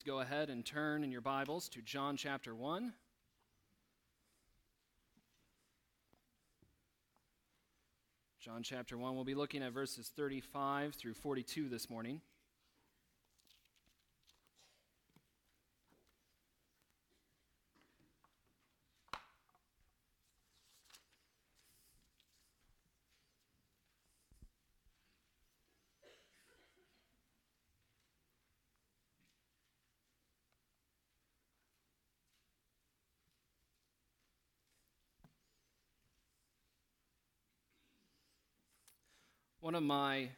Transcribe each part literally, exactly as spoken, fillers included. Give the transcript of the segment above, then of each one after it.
Go ahead and turn in your Bibles to John chapter one. John chapter one, we'll be looking at verses thirty-five through forty-two this morning. One of my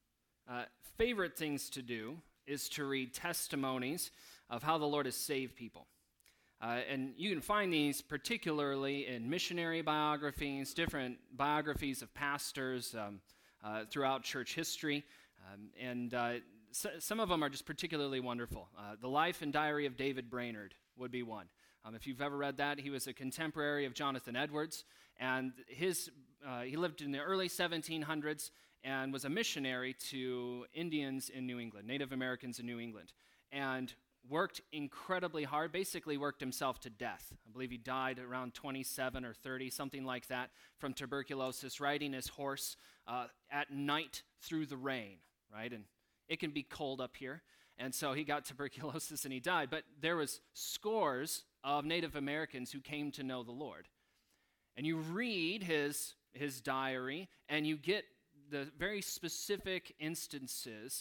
uh, favorite things to do is to read testimonies of how the Lord has saved people. Uh, and you can find these particularly in missionary biographies, different biographies of pastors um, uh, throughout church history. Um, and uh, so, some of them are just particularly wonderful. Uh, the Life and Diary of David Brainerd would be one. Um, if you've ever read that, he was a contemporary of Jonathan Edwards. And his uh, he lived in the early seventeen hundreds and was a missionary to Indians in New England, Native Americans in New England, and worked incredibly hard, basically worked himself to death. I believe he died around twenty-seven or thirty, something like that, from tuberculosis, riding his horse uh, at night through the rain, right? And it can be cold up here. And so he got tuberculosis and he died. But there was scores of Native Americans who came to know the Lord. And you read his, his diary, and you get the very specific instances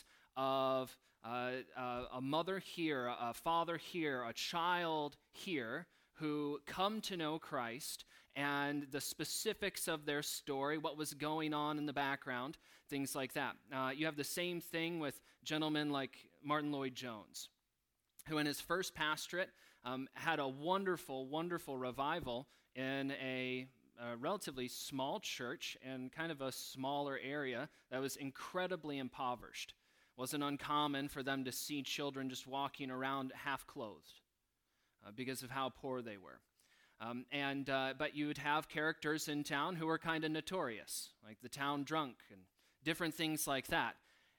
of uh, uh, a mother here, a father here, a child here who come to know Christ, and the specifics of their story, what was going on in the background, things like that. Uh, you have the same thing with gentlemen like Martin Lloyd-Jones, who in his first pastorate um, had a wonderful, wonderful revival in a a relatively small church and kind of a smaller area that was incredibly impoverished. It wasn't uncommon for them to see children just walking around half-clothed uh, because of how poor they were. Um, and uh, but you would have characters in town who were kind of notorious, like the town drunk and different things like that.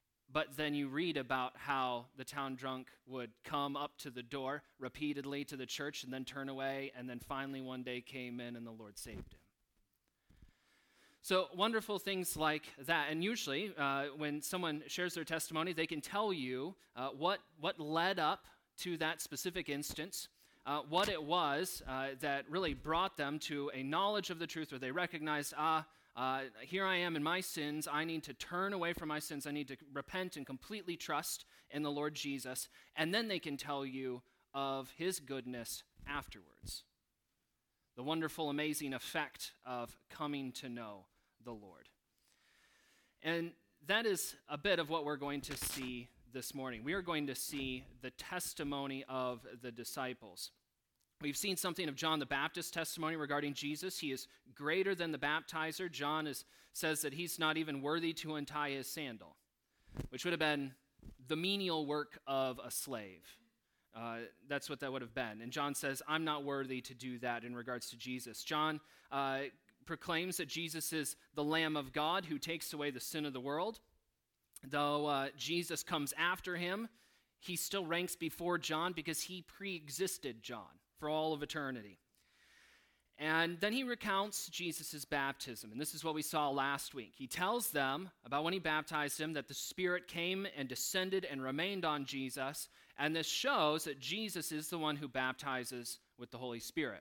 But then you read about how the town drunk would come up to the door repeatedly to the church and then turn away, and then finally one day came in and the Lord saved him. So wonderful things like that. And usually uh, when someone shares their testimony, they can tell you uh, what, what led up to that specific instance, uh, what it was uh, that really brought them to a knowledge of the truth where they recognized, ah, uh, here I am in my sins. I need to turn away from my sins. I need to repent and completely trust in the Lord Jesus. And then they can tell you of his goodness afterwards. The wonderful, amazing effect of coming to know the Lord. And that is a bit of what we're going to see this morning. We are going to see the testimony of the disciples. We've seen something of John the Baptist's testimony regarding Jesus. He is greater than the baptizer. John is, says that he's not even worthy to untie his sandal, which would have been the menial work of a slave. Uh, that's what that would have been. And John says, I'm not worthy to do that in regards to Jesus. John uh, proclaims that Jesus is the Lamb of God who takes away the sin of the world. Though uh, Jesus comes after him, he still ranks before John because he pre-existed John for all of eternity. And then he recounts Jesus' baptism, and this is what we saw last week. He tells them about when he baptized him that the Spirit came and descended and remained on Jesus, and this shows that Jesus is the one who baptizes with the Holy Spirit.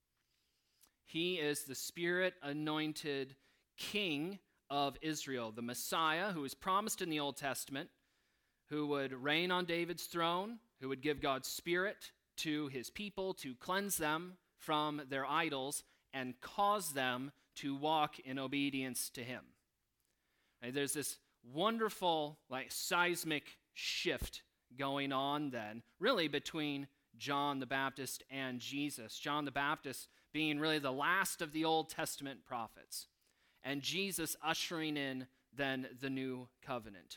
He is the Spirit-anointed King of Israel, the Messiah who is promised in the Old Testament, who would reign on David's throne, who would give God's Spirit to his people to cleanse them from their idols and cause them to walk in obedience to him. And there's this wonderful, like, seismic shift going on then, really between John the Baptist and Jesus. John the Baptist being really the last of the Old Testament prophets, and Jesus ushering in then the new covenant.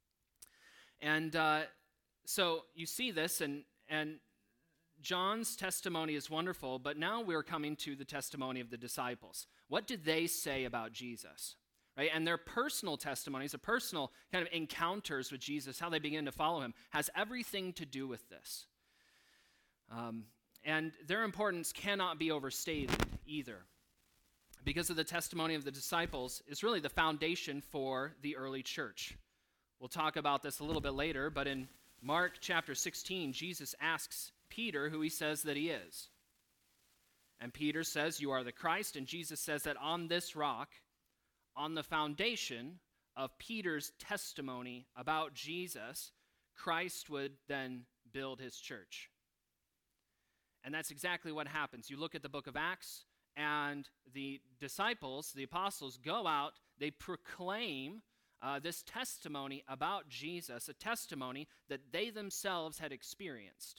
And uh, so you see this, and and John's testimony is wonderful, but now we're coming to the testimony of the disciples. What did they say about Jesus? right? And their personal testimonies, their personal kind of encounters with Jesus, how they begin to follow him, has everything to do with this. Um, and their importance cannot be overstated either, because of the testimony of the disciples is really the foundation for the early church. We'll talk about this a little bit later, but in Mark chapter sixteen, Jesus asks Peter who he says that he is. And Peter says, "You are the Christ," and Jesus says that on this rock, on the foundation of Peter's testimony about Jesus, Christ would then build his church. And that's exactly what happens. You look at the book of Acts, and the disciples, the apostles, go out, they proclaim uh, this testimony about Jesus, a testimony that they themselves had experienced.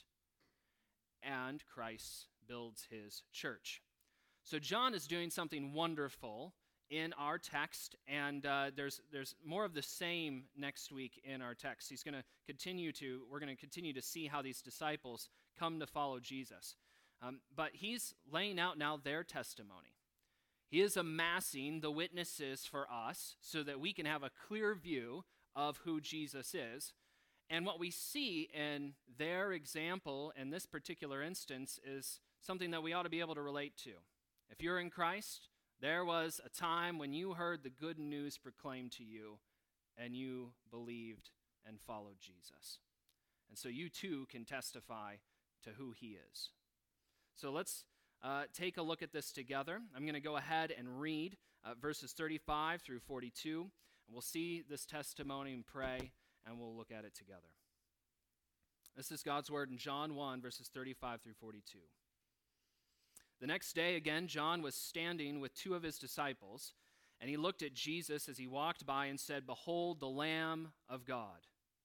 And Christ builds his church. So John is doing something wonderful in our text, and uh, there's there's more of the same next week in our text. He's going to continue to, we're going to continue to see how these disciples come to follow Jesus. Um, but he's laying out now their testimony. He is amassing the witnesses for us so that we can have a clear view of who Jesus is. And what we see in their example in this particular instance is something that we ought to be able to relate to. If you're in Christ, there was a time when you heard the good news proclaimed to you, and you believed and followed Jesus. And so you too can testify to who he is. So let's uh, take a look at this together. I'm going to go ahead and read uh, verses thirty-five through forty-two, and we'll see this testimony and pray, and we'll look at it together. This is God's word in John one, verses thirty-five through forty-two. The next day, again, John was standing with two of his disciples, and he looked at Jesus as he walked by and said, "Behold, the Lamb of God."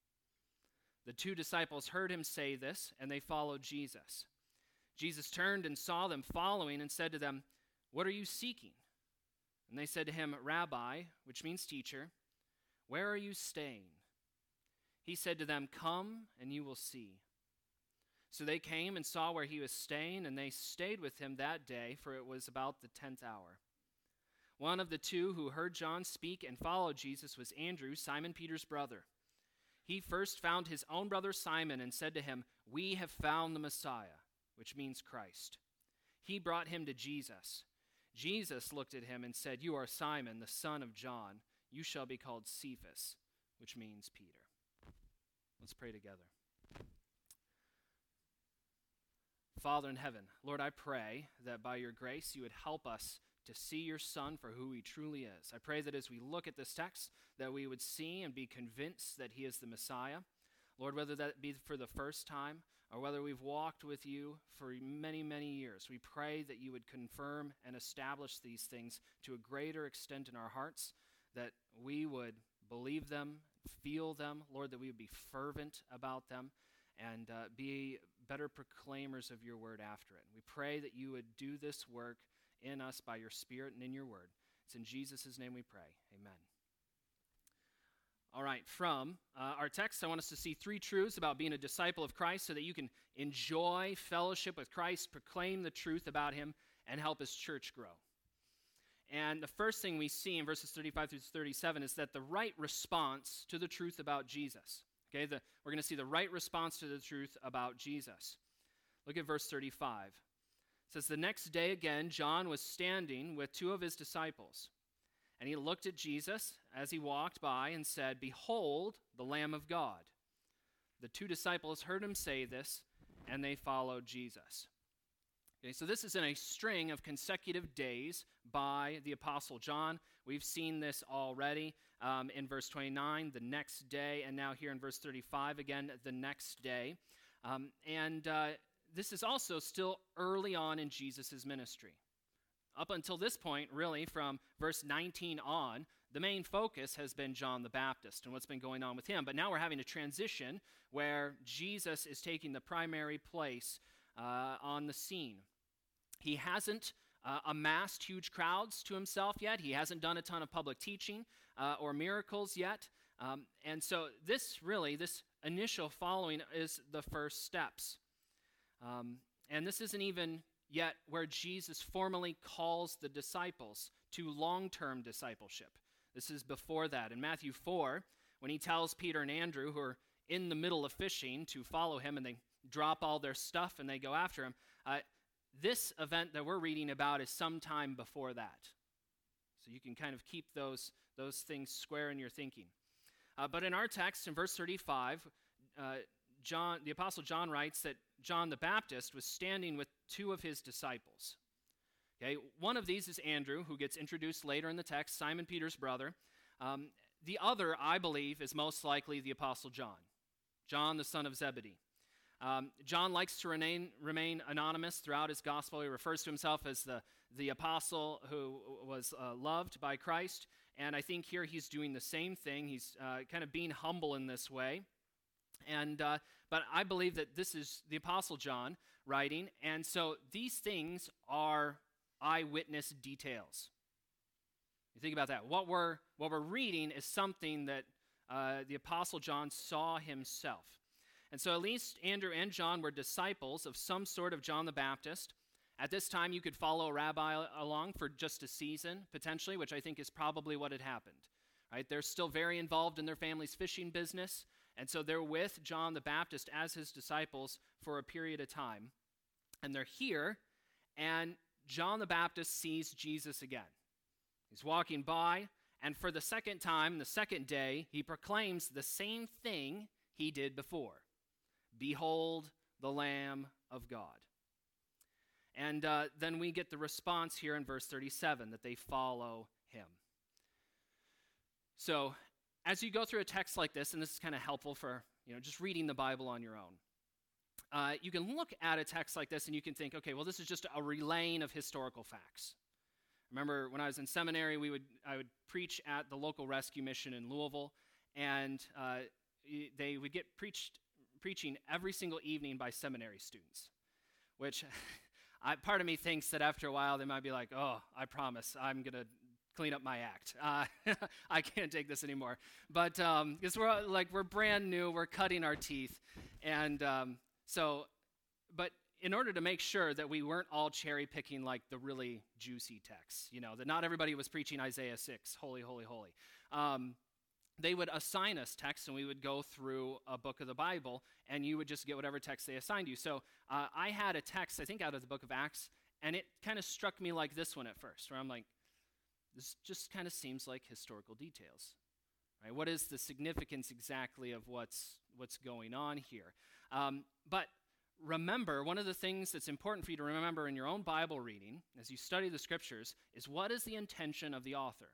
The two disciples heard him say this, and they followed Jesus. Jesus turned and saw them following and said to them, "What are you seeking?" And they said to him, "Rabbi," which means teacher, "where are you staying?" He said to them, "Come and you will see." So they came and saw where he was staying, and they stayed with him that day, for it was about the tenth hour. One of the two who heard John speak and followed Jesus was Andrew, Simon Peter's brother. He first found his own brother Simon and said to him, "We have found the Messiah," which means Christ. He brought him to Jesus. Jesus looked at him and said, "You are Simon, the son of John. You shall be called Cephas," which means Peter. Let's pray together. Father in heaven, Lord, I pray that by your grace you would help us to see your Son for who he truly is. I pray that as we look at this text, that we would see and be convinced that he is the Messiah. Lord, whether that be for the first time or whether we've walked with you for many, many years, we pray that you would confirm and establish these things to a greater extent in our hearts, that we would believe them, feel them, Lord, that we would be fervent about them, and uh, be better proclaimers of your word after it. We pray that you would do this work in us by your Spirit and in your word. It's in Jesus' name we pray. Amen. All right, from uh, our text, I want us to see three truths about being a disciple of Christ so that you can enjoy fellowship with Christ, proclaim the truth about him, and help his church grow. And the first thing we see in verses thirty-five through thirty-seven is that the right response to the truth about Jesus. Okay, the, we're going to see the right response to the truth about Jesus. Look at verse thirty-five. It says, "The next day again, John was standing with two of his disciples. And he looked at Jesus as he walked by and said, 'Behold, the Lamb of God.' The two disciples heard him say this, and they followed Jesus." Okay, so this is in a string of consecutive days by the Apostle John. We've seen this already um, in verse twenty-nine, the next day, and now here in verse thirty-five, again, the next day. Um, and uh, this is also still early on in Jesus' ministry. Up until this point, really, from verse nineteen on, the main focus has been John the Baptist and what's been going on with him. But now we're having a transition where Jesus is taking the primary place uh, on the scene. He hasn't uh, amassed huge crowds to himself yet. He hasn't done a ton of public teaching uh, or miracles yet. Um, and so this really, this initial following is the first steps. Um, and this isn't even yet where Jesus formally calls the disciples to long-term discipleship. This is before that. In Matthew four, when he tells Peter and Andrew, who are in the middle of fishing, to follow him, and they drop all their stuff and they go after him, uh, this event that we're reading about is sometime before that. So you can kind of keep those, those things square in your thinking. Uh, but in our text, in verse thirty-five, uh, John, the Apostle John writes that John the Baptist was standing with two of his disciples. Okay, one of these is Andrew, who gets introduced later in the text, Simon Peter's brother. Um, the other, I believe, is most likely the Apostle John, John the son of Zebedee. Um, John likes to remain, remain anonymous throughout his gospel. He refers to himself as the, the apostle who was uh, loved by Christ, and I think here he's doing the same thing. He's uh, kind of being humble in this way. And uh, but I believe that this is the Apostle John writing, and so these things are eyewitness details. You think about that. What we're what we're reading is something that uh, the Apostle John saw himself. And so at least Andrew and John were disciples of some sort of John the Baptist. At this time, you could follow a rabbi along for just a season, potentially, which I think is probably what had happened. Right? They're still very involved in their family's fishing business, and so they're with John the Baptist as his disciples for a period of time. And they're here, and John the Baptist sees Jesus again. He's walking by, and for the second time, the second day, he proclaims the same thing he did before. Behold the Lamb of God. And uh, then we get the response here in verse thirty-seven, that they follow him. So as you go through a text like this, and this is kind of helpful for, you know, just reading the Bible on your own, uh, you can look at a text like this and you can think, okay, well, this is just a relaying of historical facts. Remember, when I was in seminary, we would I would preach at the local rescue mission in Louisville, and uh, they would get preached preaching every single evening by seminary students, which I, part of me thinks that after a while they might be like, oh, I promise, I'm going to clean up my act. Uh, I can't take this anymore. But um, because we're like we're brand new, we're cutting our teeth, and um, so, but in order to make sure that we weren't all cherry picking like the really juicy texts, you know, that not everybody was preaching Isaiah six, holy, holy, holy. Um, they would assign us texts, and we would go through a book of the Bible, and you would just get whatever text they assigned you. So uh, I had a text, I think, out of the book of Acts, and it kind of struck me like this one at first, where I'm like, this just kind of seems like historical details. Right? What is the significance exactly of what's what's going on here? Um, but remember, one of the things that's important for you to remember in your own Bible reading, as you study the Scriptures, is what is the intention of the author?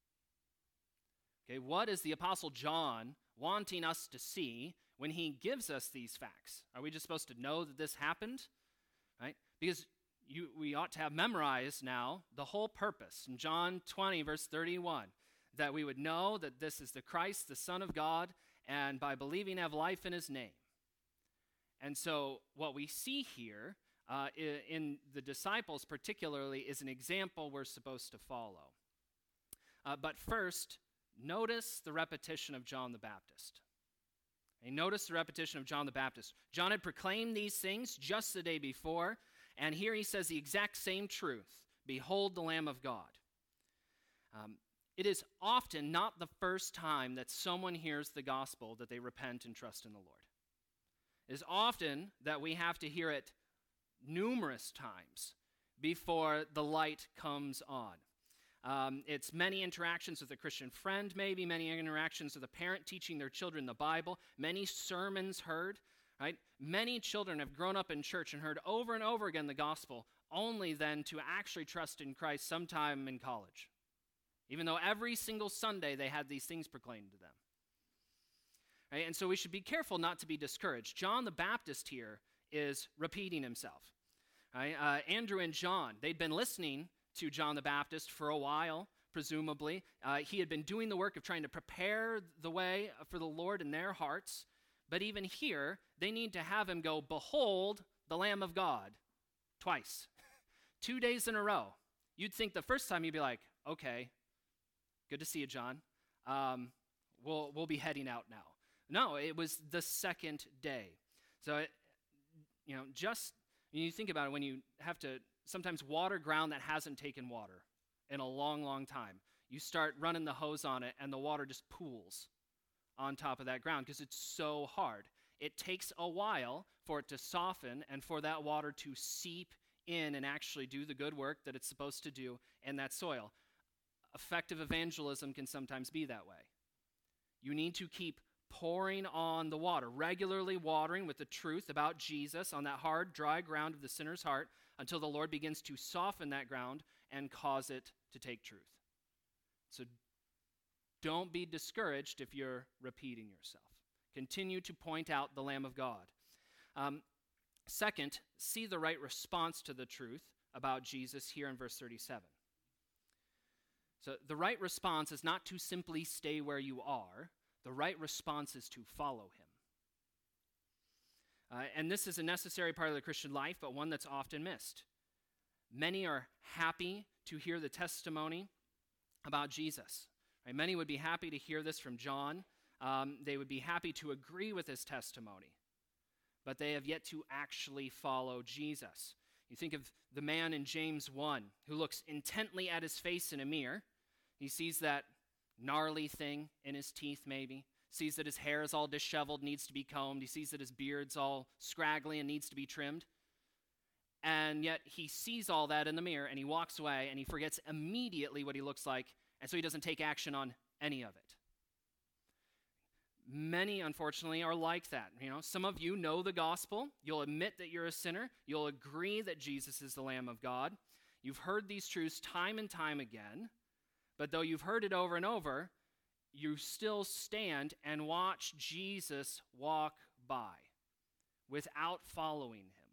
Okay, what is the Apostle John wanting us to see when he gives us these facts? Are we just supposed to know that this happened? Right? Because you, we ought to have memorized now the whole purpose in John twenty, verse thirty-one, that we would know that this is the Christ, the Son of God, and by believing have life in his name. And so what we see here uh, in the disciples particularly is an example we're supposed to follow. Uh, but first, notice the repetition of John the Baptist. Okay, notice the repetition of John the Baptist. John had proclaimed these things just the day before, and here he says the exact same truth. Behold the Lamb of God. Um, it is often not the first time that someone hears the gospel that they repent and trust in the Lord. It is often that we have to hear it numerous times before the light comes on. Um, it's many interactions with a Christian friend, maybe many interactions with a parent teaching their children the Bible, many sermons heard, right? Many children have grown up in church and heard over and over again the gospel, only then to actually trust in Christ sometime in college, even though every single Sunday they had these things proclaimed to them. Right? And so we should be careful not to be discouraged. John the Baptist here is repeating himself. Right? Uh, Andrew and John, they'd been listening to John the Baptist for a while, presumably. Uh, he had been doing the work of trying to prepare the way for the Lord in their hearts. But even here, they need to have him go, behold the Lamb of God, twice, two days in a row. You'd think the first time you'd be like, okay, good to see you, John. Um, we'll, we'll be heading out now. No, it was the second day. So, it, you know, just, you think about it, when you have to sometimes water ground that hasn't taken water in a long, long time. you start running the hose on it, and the water just pools on top of that ground because it's so hard. It takes a while for it to soften and for that water to seep in and actually do the good work that it's supposed to do in that soil. Effective evangelism can sometimes be that way. You need to keep pouring on the water, regularly watering with the truth about Jesus on that hard, dry ground of the sinner's heart until the Lord begins to soften that ground and cause it to take truth. So don't be discouraged if you're repeating yourself. Continue to point out the Lamb of God. Um, second, see the right response to the truth about Jesus here in verse thirty-seven. So the right response is not to simply stay where you are. The right response is to follow him. Uh, and this is a necessary part of the Christian life, but one that's often missed. Many are happy to hear the testimony about Jesus. Right? Many would be happy to hear this from John. Um, they would be happy to agree with his testimony, but they have yet to actually follow Jesus. You think of the man in James one who looks intently at his face in a mirror. He sees that gnarly thing in his teeth maybe, sees that his hair is all disheveled, needs to be combed. He sees that his beard's all scraggly and needs to be trimmed. And yet he sees all that in the mirror and he walks away and he forgets immediately what he looks like, and so he doesn't take action on any of it. Many, unfortunately, are like that. You know, some of you know the gospel. You'll admit that you're a sinner. You'll agree that Jesus is the Lamb of God. You've heard these truths time and time again, but though you've heard it over and over, you still stand and watch Jesus walk by without following him.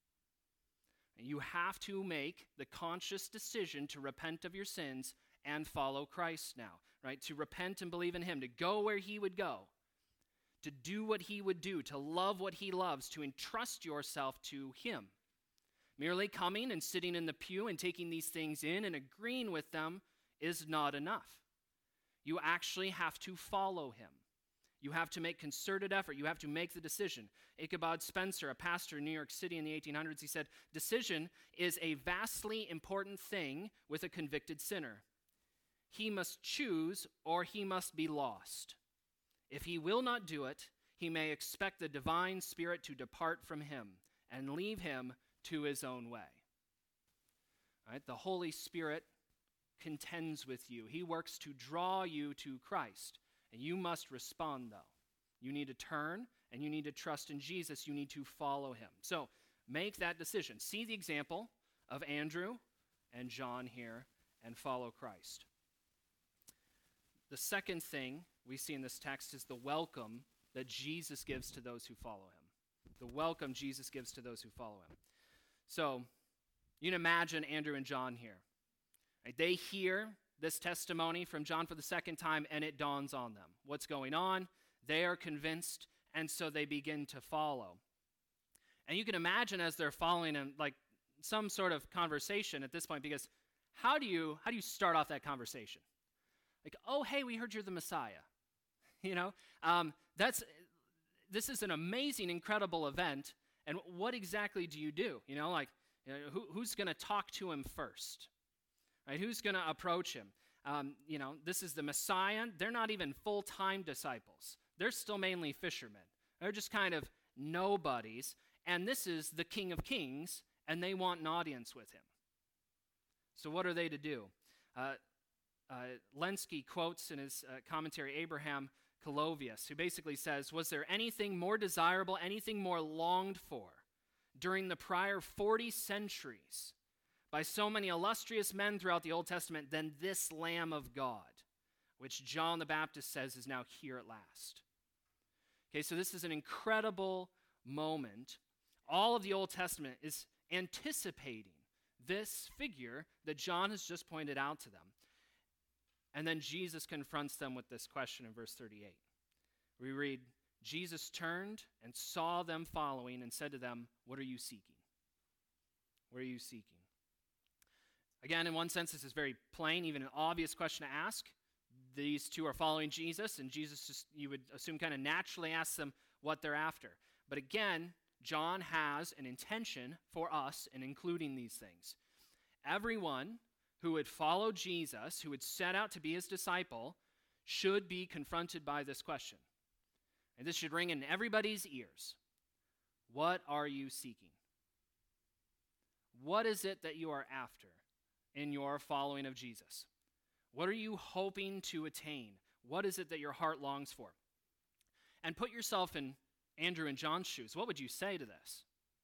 And you have to make the conscious decision to repent of your sins and follow Christ now, right? To repent and believe in him, to go where he would go, to do what he would do, to love what he loves, to entrust yourself to him. Merely coming and sitting in the pew and taking these things in and agreeing with them is not enough. You actually have to follow him. You have to make concerted effort. You have to make the decision. Ichabod Spencer, a pastor in New York City in the eighteen hundreds, he said, "Decision is a vastly important thing with a convicted sinner. He must choose or he must be lost. If he will not do it, he may expect the divine Spirit to depart from him and leave him to his own way." All right? The Holy Spirit contends with you. He works to draw you to Christ. And you must respond, though. You need to turn and you need to trust in Jesus. You need to follow him. So make that decision. See the example of Andrew and John here and follow Christ. The second thing we see in this text is the welcome that Jesus gives to those who follow him. The welcome Jesus gives to those who follow him. So you can imagine Andrew and John here. Right? They hear this testimony from John for the second time, and it dawns on them what's going on. They are convinced, and so they begin to follow. And you can imagine as they're following him, like some sort of conversation at this point, because how do you how do you start off that conversation? Like, oh, hey, we heard you're the Messiah. You know, um, that's this is an amazing, incredible event. And what exactly do you do? You know, like, you know, who, who's going to talk to him first? Right? Who's going to approach him? Um, you know, this is the Messiah. They're not even full-time disciples. They're still mainly fishermen. They're just kind of nobodies. And this is the King of Kings, and they want an audience with him. So what are they to do? Uh, uh, Lenski quotes in his uh, commentary Abraham Colovius, who basically says, "Was there anything more desirable, anything more longed for during the prior forty centuries by so many illustrious men throughout the Old Testament than this Lamb of God, which John the Baptist says is now here at last?" Okay, so this is an incredible moment. All of the Old Testament is anticipating this figure that John has just pointed out to them. And then Jesus confronts them with this question in verse thirty-eight. We read, "Jesus turned and saw them following and said to them, 'What are you seeking?'" What are you seeking? Again, in one sense, this is very plain, even an obvious question to ask. These two are following Jesus, and Jesus, just, you would assume, kind of naturally asks them what they're after. But again, John has an intention for us in including these things. Everyone who would follow Jesus, who would set out to be his disciple, should be confronted by this question. And this should ring in everybody's ears. What are you seeking? What is it that you are after in your following of Jesus? What are you hoping to attain? What is it that your heart longs for? And put yourself in Andrew and John's shoes. What would you say to this?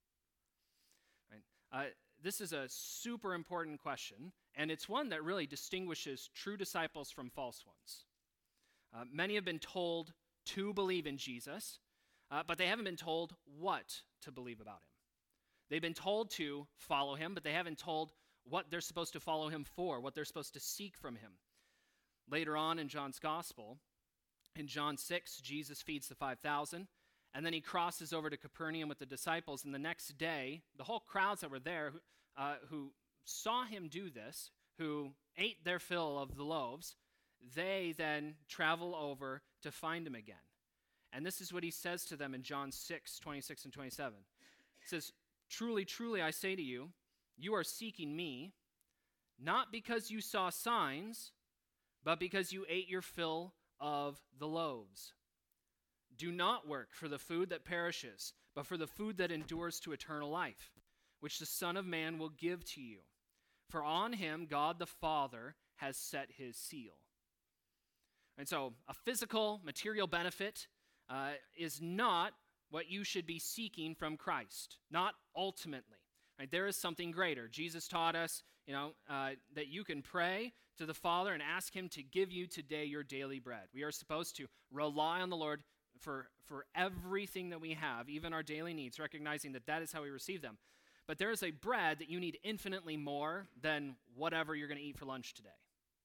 Right. Uh, this is a super important question, and it's one that really distinguishes true disciples from false ones. Uh, many have been told to believe in Jesus, uh, but they haven't been told what to believe about him. They've been told to follow him, but they haven't told what they're supposed to follow him for, what they're supposed to seek from him. Later on in John's gospel, in John six, Jesus feeds the five thousand, and then he crosses over to Capernaum with the disciples, and the next day, the whole crowds that were there uh, who saw him do this, who ate their fill of the loaves, they then travel over to find him again. And this is what he says to them in John six, twenty-six and twenty-seven. He says, "Truly, truly, I say to you, you are seeking me, not because you saw signs, but because you ate your fill of the loaves. Do not work for the food that perishes, but for the food that endures to eternal life, which the Son of Man will give to you. For on him God the Father has set his seal." And so a physical, material benefit uh, is not what you should be seeking from Christ, not ultimately. Right? There is something greater. Jesus taught us, you know, uh, that you can pray to the Father and ask him to give you today your daily bread. We are supposed to rely on the Lord for, for everything that we have, even our daily needs, recognizing that that is how we receive them. But there is a bread that you need infinitely more than whatever you're going to eat for lunch today.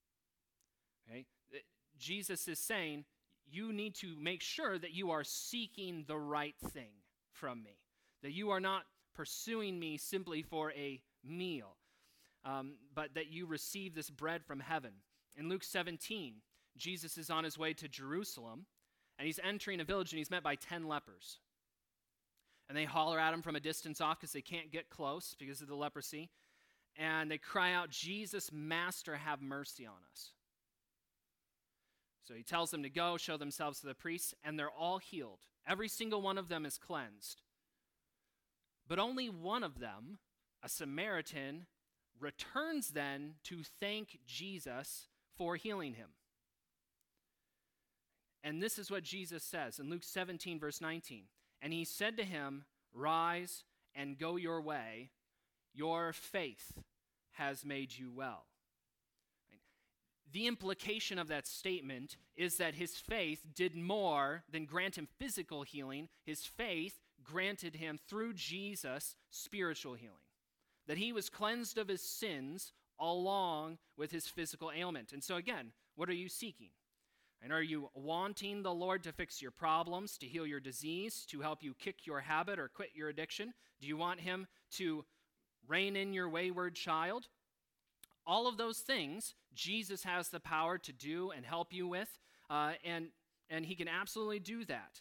Okay? Jesus is saying, you need to make sure that you are seeking the right thing from me, that you are not pursuing me simply for a meal, um, but that you receive this bread from heaven. In Luke seventeen, Jesus is on his way to Jerusalem, and he's entering a village, and he's met by ten lepers. And they holler at him from a distance off because they can't get close because of the leprosy. And they cry out, "Jesus, Master, have mercy on us." So he tells them to go, show themselves to the priests, and they're all healed. Every single one of them is cleansed. But only one of them, a Samaritan, returns then to thank Jesus for healing him. And this is what Jesus says in Luke seventeen, verse nineteen. "And he said to him, 'Rise and go your way. Your faith has made you well.'" Right? The implication of that statement is that his faith did more than grant him physical healing. His faith granted him, through Jesus, spiritual healing. That he was cleansed of his sins along with his physical ailment. And so again, what are you seeking? And are you wanting the Lord to fix your problems, to heal your disease, to help you kick your habit or quit your addiction? Do you want him to rein in your wayward child? All of those things, Jesus has the power to do and help you with, uh, and, and he can absolutely do that.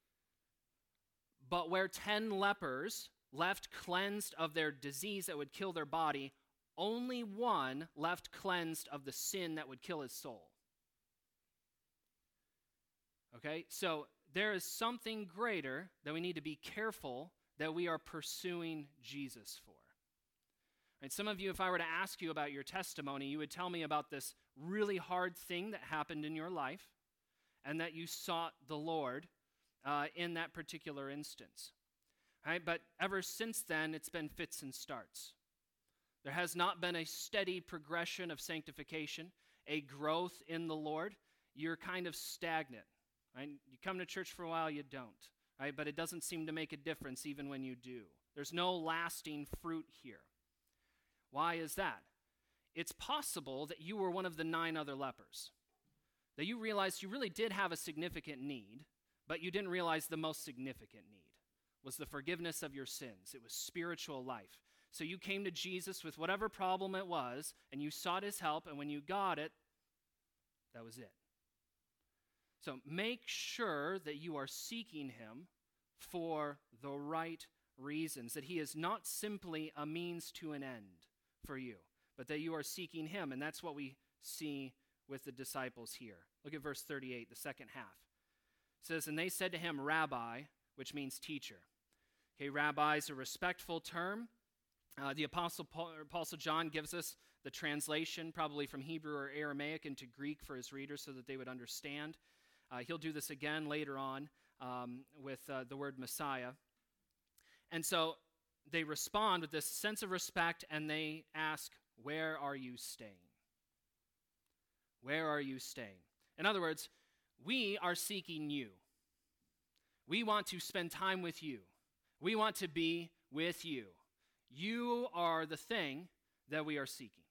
But where ten lepers left cleansed of their disease that would kill their body, only one left cleansed of the sin that would kill his soul. Okay, so there is something greater that we need to be careful that we are pursuing Jesus for. And some of you, if I were to ask you about your testimony, you would tell me about this really hard thing that happened in your life and that you sought the Lord uh, in that particular instance. Right? But ever since then, it's been fits and starts. There has not been a steady progression of sanctification, a growth in the Lord. You're kind of stagnant. Right? You come to church for a while, you don't. Right? But it doesn't seem to make a difference even when you do. There's no lasting fruit here. Why is that? It's possible that you were one of the nine other lepers, that you realized you really did have a significant need, but you didn't realize the most significant need was the forgiveness of your sins. It was spiritual life. So you came to Jesus with whatever problem it was, and you sought his help, and when you got it, that was it. So make sure that you are seeking him for the right reasons, that he is not simply a means to an end for you, but that you are seeking him. And that's what we see with the disciples here. Look at verse thirty-eight, the second half. It says, and they said to him, Rabbi, which means teacher. Okay, rabbi is a respectful term. Uh, the Apostle, Paul, Apostle John gives us the translation, probably from Hebrew or Aramaic into Greek for his readers so that they would understand. Uh, he'll do this again later on um, with uh, the word Messiah. And so they respond with this sense of respect, and they ask, where are you staying? Where are you staying? In other words, we are seeking you. We want to spend time with you. We want to be with you. You are the thing that we are seeking.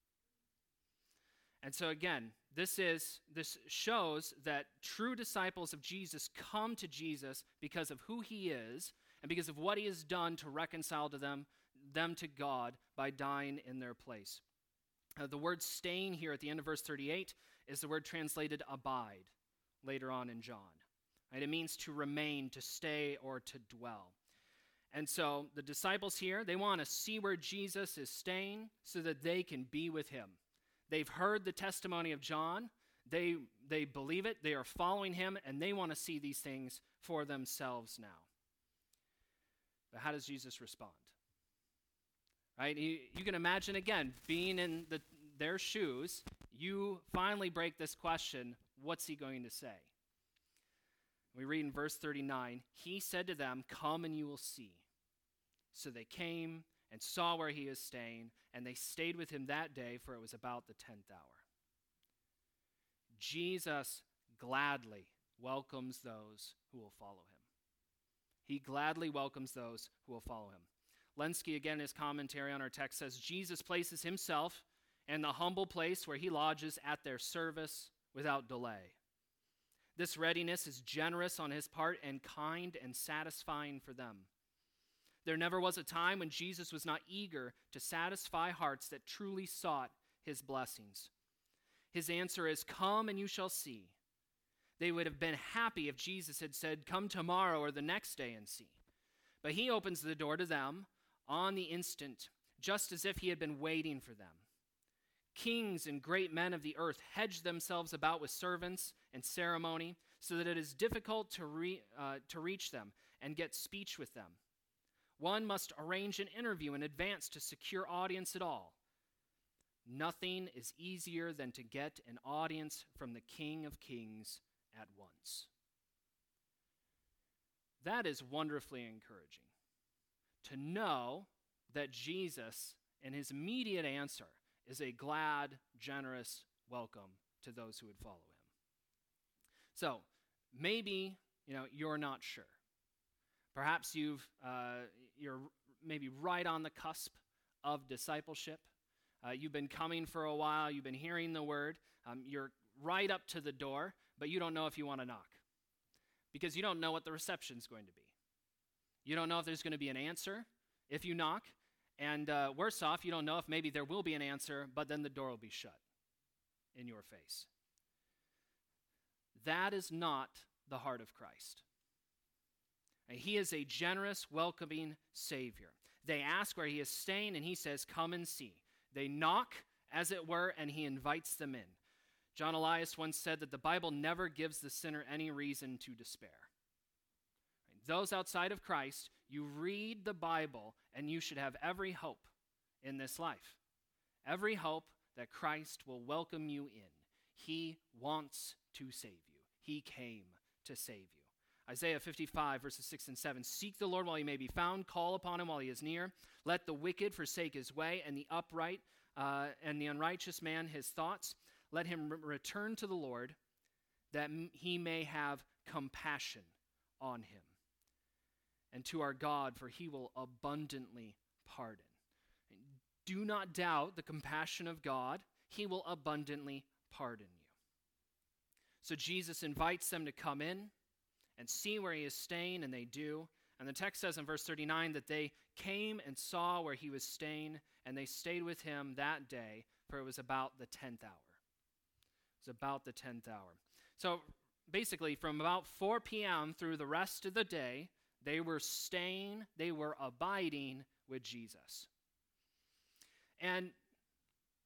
And so again, this is this shows that true disciples of Jesus come to Jesus because of who he is and because of what he has done to reconcile to them, them to God by dying in their place. Uh, the word staying here at the end of verse thirty-eight is the word translated abide later on in John. Right? It means to remain, to stay, or to dwell. And so the disciples here, they want to see where Jesus is staying so that they can be with him. They've heard the testimony of John. They, they believe it. They are following him, and they want to see these things for themselves now. But how does Jesus respond? Right? You, you can imagine, again, being in the, their shoes, you finally break this question, what's he going to say? We read in verse thirty-nine, he said to them, come and you will see. So they came and saw where he is staying, and they stayed with him that day, for it was about the tenth hour. Jesus gladly welcomes those who will follow him. He gladly welcomes those who will follow him. Lenski, again, in his commentary on our text, says, Jesus places himself in the humble place where he lodges at their service without delay. This readiness is generous on his part and kind and satisfying for them. There never was a time when Jesus was not eager to satisfy hearts that truly sought his blessings. His answer is, come and you shall see. They would have been happy if Jesus had said, come tomorrow or the next day and see. But he opens the door to them on the instant, just as if he had been waiting for them. Kings and great men of the earth hedge themselves about with servants and ceremony so that it is difficult to, re, uh, to reach them and get speech with them. One must arrange an interview in advance to secure audience at all. Nothing is easier than to get an audience from the King of Kings at once. That is wonderfully encouraging, to know that Jesus, in his immediate answer, is a glad, generous welcome to those who would follow him. So, maybe, you know, you're not sure. Perhaps you've, uh, you're maybe right on the cusp of discipleship. Uh, you've been coming for a while. You've been hearing the word. Um, you're right up to the door, but you don't know if you want to knock because you don't know what the reception's going to be. You don't know if there's going to be an answer if you knock, and uh, worse off, you don't know if maybe there will be an answer, but then the door will be shut in your face. That is not the heart of Christ. He is a generous, welcoming Savior. They ask where he is staying, and he says, come and see. They knock, as it were, and he invites them in. John Elias once said that the Bible never gives the sinner any reason to despair. Those outside of Christ, you read the Bible, and you should have every hope in this life. Every hope that Christ will welcome you in. He wants to save you. He came to save you. Isaiah fifty-five, verses six and seven. Seek the Lord while he may be found. Call upon him while he is near. Let the wicked forsake his way, and the upright uh, and the unrighteous man his thoughts. Let him re- return to the Lord, that m- he may have compassion on him. And to our God, for he will abundantly pardon. Do not doubt the compassion of God. He will abundantly pardon you. So Jesus invites them to come in and see where he is staying, and they do. And the text says in verse thirty-nine that they came and saw where he was staying, and they stayed with him that day, for it was about the tenth hour. It was about the tenth hour. So basically, from about four p.m. through the rest of the day, they were staying, they were abiding with Jesus. And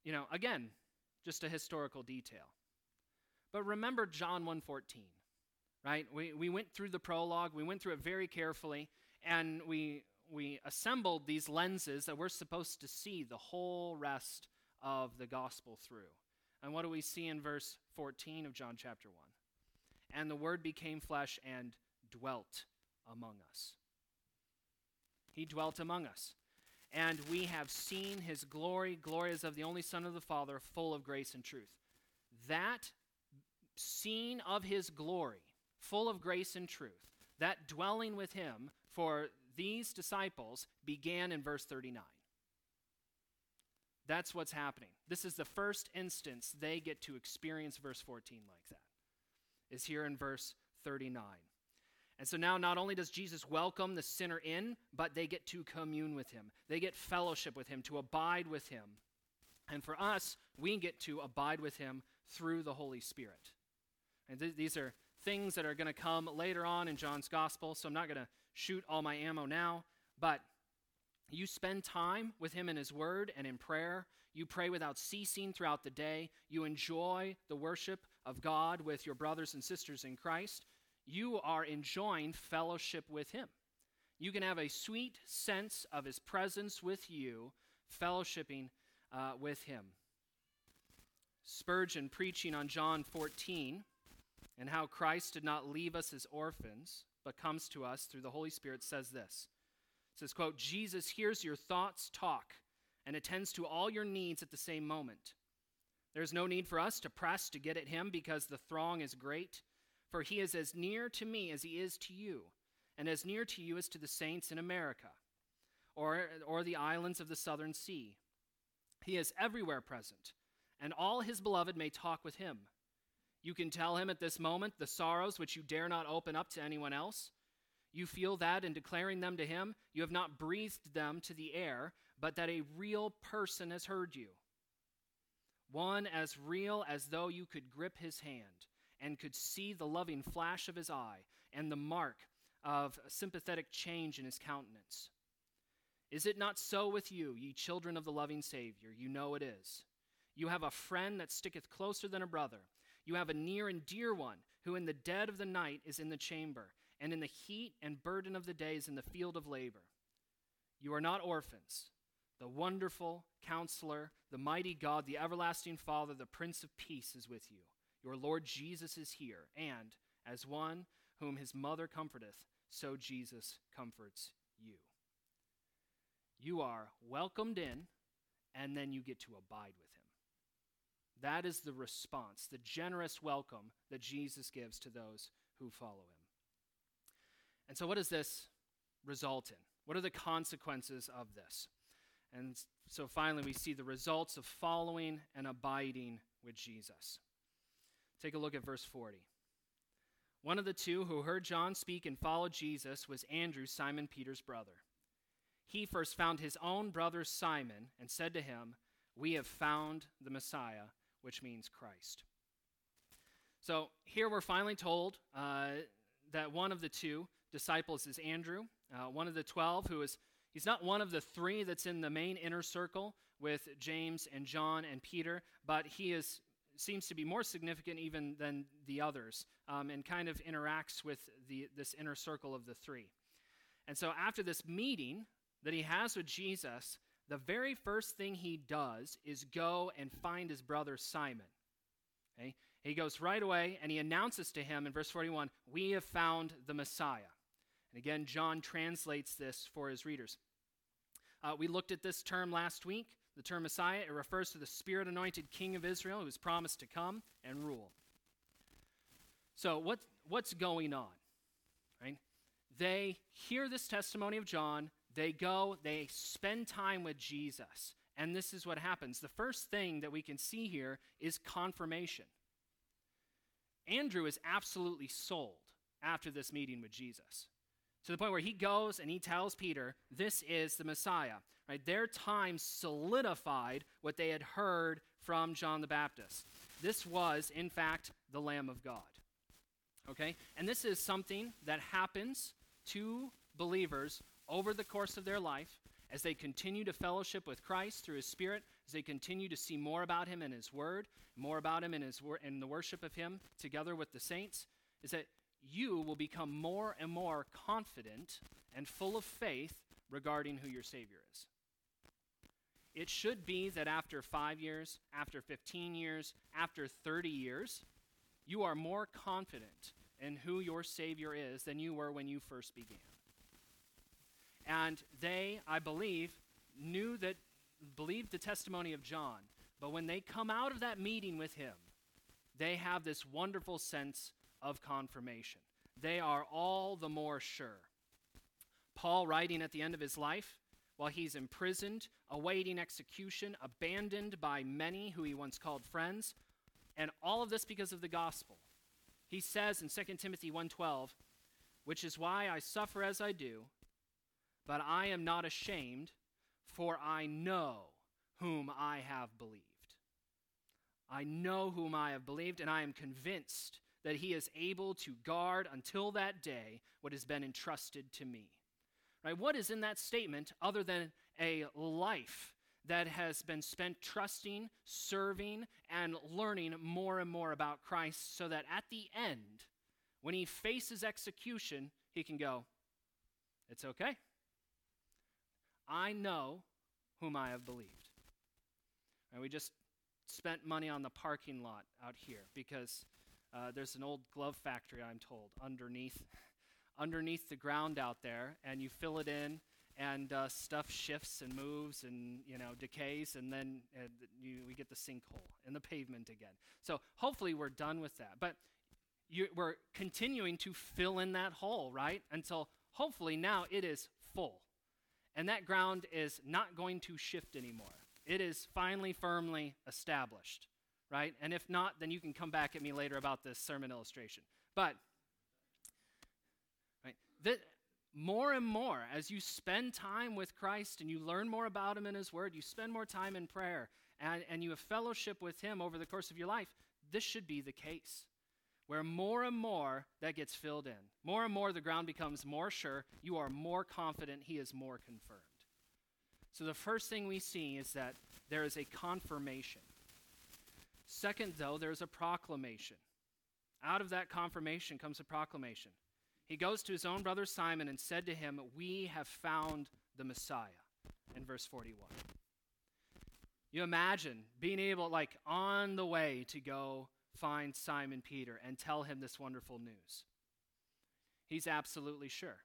you know, again, just a historical detail. But remember John one fourteen, right? We, we went through the prologue, we went through it very carefully, and we, we assembled these lenses that we're supposed to see the whole rest of the gospel through. And what do we see in verse fourteen of John chapter one? And the Word became flesh and dwelt among us. He dwelt among us. And we have seen his glory, glory as of the only Son of the Father, full of grace and truth. That scene of his glory, full of grace and truth, that dwelling with him for these disciples began in verse thirty-nine. That's what's happening. This is the first instance they get to experience verse fourteen like that, is here in verse thirty-nine. And so now not only does Jesus welcome the sinner in, but they get to commune with him. They get fellowship with him, to abide with him. And for us, we get to abide with him through the Holy Spirit. And th- these are things that are going to come later on in John's gospel, so I'm not going to shoot all my ammo now, but you spend time with him in his word and in prayer. You pray without ceasing throughout the day. You enjoy the worship of God with your brothers and sisters in Christ. You are enjoying fellowship with him. You can have a sweet sense of his presence with you, fellowshipping uh, with him. Spurgeon, preaching on John fourteen, and how Christ did not leave us as orphans, but comes to us through the Holy Spirit, says this. It says, quote, Jesus hears your thoughts talk and attends to all your needs at the same moment. There's no need for us to press to get at him because the throng is great, for he is as near to me as he is to you, and as near to you as to the saints in America, or, or the islands of the southern sea. He is everywhere present, and all his beloved may talk with him. You can tell him at this moment the sorrows which you dare not open up to anyone else. You feel that in declaring them to him, you have not breathed them to the air, but that a real person has heard you. One as real as though you could grip his hand and could see the loving flash of his eye and the mark of sympathetic change in his countenance. Is it not so with you, ye children of the loving Savior? You know it is. You have a friend that sticketh closer than a brother. You have a near and dear one, who in the dead of the night is in the chamber, and in the heat and burden of the day is in the field of labor. You are not orphans. The wonderful Counselor, the mighty God, the everlasting Father, the Prince of Peace is with you. Your Lord Jesus is here, and as one whom his mother comforteth, so Jesus comforts you. You are welcomed in, and then you get to abide with him. That is the response, the generous welcome that Jesus gives to those who follow him. And so what does this result in? What are the consequences of this? And so finally we see the results of following and abiding with Jesus. Take a look at verse forty. One of the two who heard John speak and followed Jesus was Andrew, Simon Peter's brother. He first found his own brother Simon and said to him, "We have found the Messiah," which means Christ. So here we're finally told uh, that one of the two disciples is Andrew, uh, one of the twelve who is, he's not one of the three that's in the main inner circle with James and John and Peter, but he is seems to be more significant even than the others, um, and kind of interacts with the this inner circle of the three. And so after this meeting that he has with Jesus, the very first thing he does is go and find his brother Simon. Okay? He goes right away and he announces to him in verse forty-one, "We have found the Messiah." And again, John translates this for his readers. Uh, we looked at this term last week. The term Messiah, it refers to the Spirit-anointed King of Israel who is promised to come and rule. So what, what's going on? Right? They hear this testimony of John. They go, they spend time with Jesus. And this is what happens. The first thing that we can see here is confirmation. Andrew is absolutely sold after this meeting with Jesus, to the point where he goes and he tells Peter, this is the Messiah. Right? Their time solidified what they had heard from John the Baptist. This was, in fact, the Lamb of God. Okay? And this is something that happens to believers over the course of their life, as they continue to fellowship with Christ through his Spirit, as they continue to see more about him in his word, more about him in his wor- in the worship of him together with the saints, is that you will become more and more confident and full of faith regarding who your Savior is. It should be that after five years, after fifteen years, after thirty years, you are more confident in who your Savior is than you were when you first began. And they, I believe, knew that, believed the testimony of John. But when they come out of that meeting with him, they have this wonderful sense of confirmation. They are all the more sure. Paul, writing at the end of his life, while he's imprisoned, awaiting execution, abandoned by many who he once called friends, and all of this because of the gospel. He says in Second Timothy one twelve, which is why I suffer as I do, but I am not ashamed, for I know whom I have believed. I know whom I have believed, and I am convinced that he is able to guard until that day what has been entrusted to me. Right? What is in that statement other than a life that has been spent trusting, serving, and learning more and more about Christ so that at the end, when he faces execution, he can go, it's okay. I know whom I have believed. And we just spent money on the parking lot out here because uh, there's an old glove factory, I'm told, underneath underneath the ground out there, and you fill it in, and uh, stuff shifts and moves and, you know, decays, and then uh, you, we get the sinkhole in the pavement again. So hopefully we're done with that. But you, we're continuing to fill in that hole, right, until hopefully now it is full. And that ground is not going to shift anymore. It is finally firmly established, right? And if not, then you can come back at me later about this sermon illustration. But right, that more and more, as you spend time with Christ and you learn more about him and his word, you spend more time in prayer, and, and you have fellowship with him over the course of your life, this should be the case, where more and more that gets filled in. More and more the ground becomes more sure. You are more confident. He is more confirmed. So the first thing we see is that there is a confirmation. Second, though, there is a proclamation. Out of that confirmation comes a proclamation. He goes to his own brother Simon and said to him, we have found the Messiah, in verse forty-one. You imagine being able, like, on the way to go find Simon Peter and tell him this wonderful news. He's absolutely sure.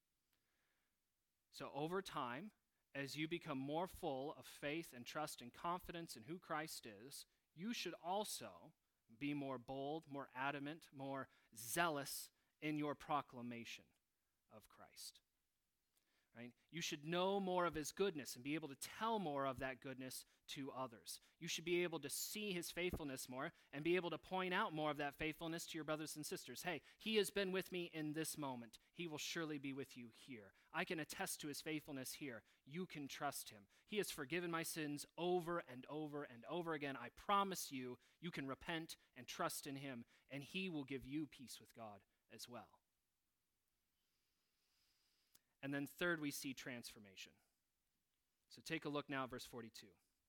So over time, as you become more full of faith and trust and confidence in who Christ is, you should also be more bold, more adamant, more zealous in your proclamation of Christ. Right? You should know more of his goodness and be able to tell more of that goodness to others. You should be able to see his faithfulness more and be able to point out more of that faithfulness to your brothers and sisters. Hey, he has been with me in this moment. He will surely be with you here. I can attest to his faithfulness here. You can trust him. He has forgiven my sins over and over and over again. I promise you, you can repent and trust in him, and he will give you peace with God as well. And then third, we see transformation. So take a look now at verse forty-two.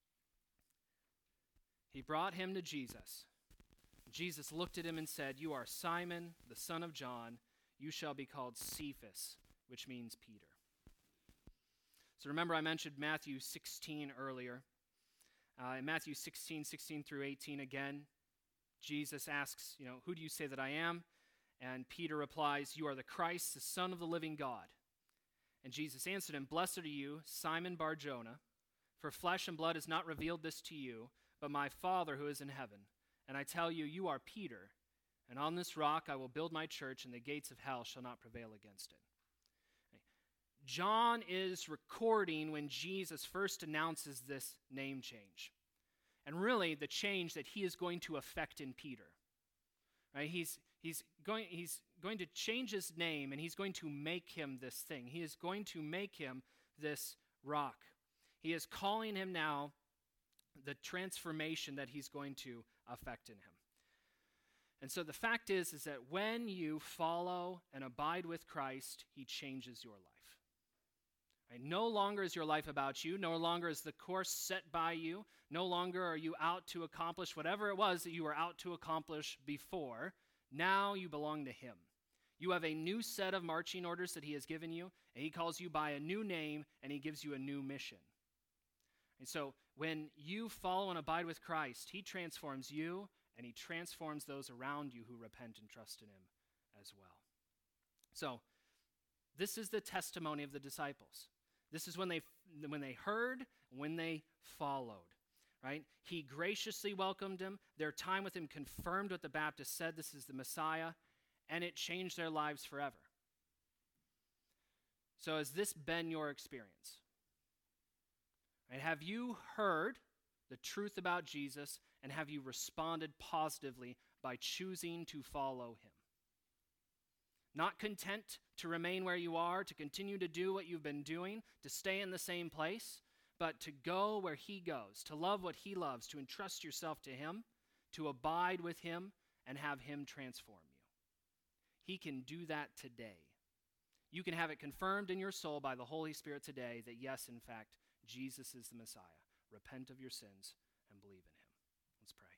He brought him to Jesus. Jesus looked at him and said, you are Simon, the son of John. You shall be called Cephas, which means Peter. So remember, I mentioned Matthew sixteen earlier. Uh, in Matthew sixteen, sixteen through eighteen, again, Jesus asks, you know, who do you say that I am? And Peter replies, you are the Christ, the Son of the living God. And Jesus answered him, blessed are you, Simon Bar-Jonah, for flesh and blood has not revealed this to you, but my Father who is in heaven. And I tell you, you are Peter, and on this rock I will build my church, and the gates of hell shall not prevail against it. John is recording when Jesus first announces this name change, and really the change that he is going to effect in Peter. Right? He's he's going he's going to change his name, and he's going to make him this thing. He is going to make him this rock. He is calling him now the transformation that he's going to effect in him. And so the fact is, is that when you follow and abide with Christ, he changes your life. Right? No longer is your life about you. No longer is the course set by you. No longer are you out to accomplish whatever it was that you were out to accomplish before. Now you belong to him. You have a new set of marching orders that he has given you, and he calls you by a new name, and he gives you a new mission. And so when you follow and abide with Christ, he transforms you, and he transforms those around you who repent and trust in him as well. So this is the testimony of the disciples. This is when they when they heard, when they followed, right? He graciously welcomed him. Their time with him confirmed what the Baptist said, this is the Messiah, and it changed their lives forever. So has this been your experience? Right? Have you heard the truth about Jesus, and have you responded positively by choosing to follow him? Not content to remain where you are, to continue to do what you've been doing, to stay in the same place, but to go where he goes, to love what he loves, to entrust yourself to him, to abide with him, and have him transform you. He can do that today. You can have it confirmed in your soul by the Holy Spirit today that yes, in fact, Jesus is the Messiah. Repent of your sins and believe in him. Let's pray.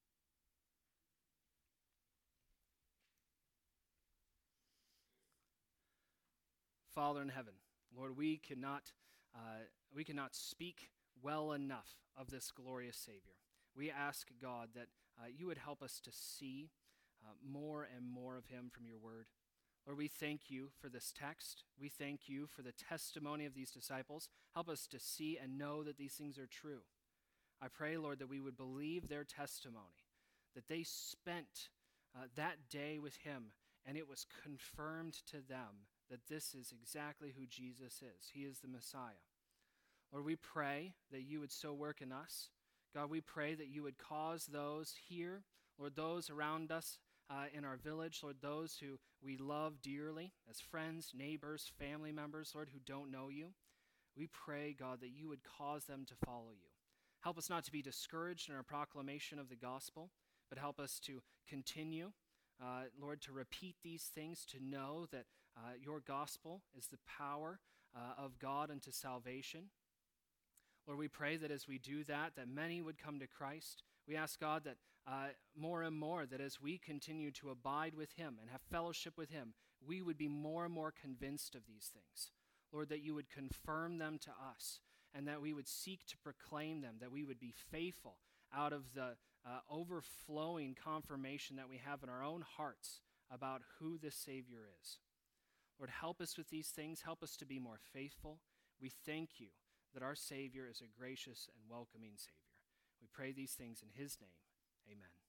Father in heaven, Lord, we cannot uh, we cannot speak well enough of this glorious Savior. We ask, God, that uh, you would help us to see uh, more and more of him from your word. Lord, we thank you for this text. We thank you for the testimony of these disciples. Help us to see and know that these things are true. I pray, Lord, that we would believe their testimony, that they spent uh, that day with him, and it was confirmed to them that this is exactly who Jesus is. He is the Messiah. Lord, we pray that you would so work in us. God, we pray that you would cause those here, Lord, those around us uh, in our village, Lord, those who we love dearly as friends, neighbors, family members, Lord, who don't know you. We pray, God, that you would cause them to follow you. Help us not to be discouraged in our proclamation of the gospel, but help us to continue, uh, Lord, to repeat these things, to know that uh, your gospel is the power uh, of God unto salvation. Lord, we pray that as we do that, that many would come to Christ. We ask, God, that uh, more and more, that as we continue to abide with him and have fellowship with him, we would be more and more convinced of these things. Lord, that you would confirm them to us, and that we would seek to proclaim them, that we would be faithful out of the uh, overflowing confirmation that we have in our own hearts about who this Savior is. Lord, help us with these things. Help us to be more faithful. We thank you that our Savior is a gracious and welcoming Savior. We pray these things in his name. Amen.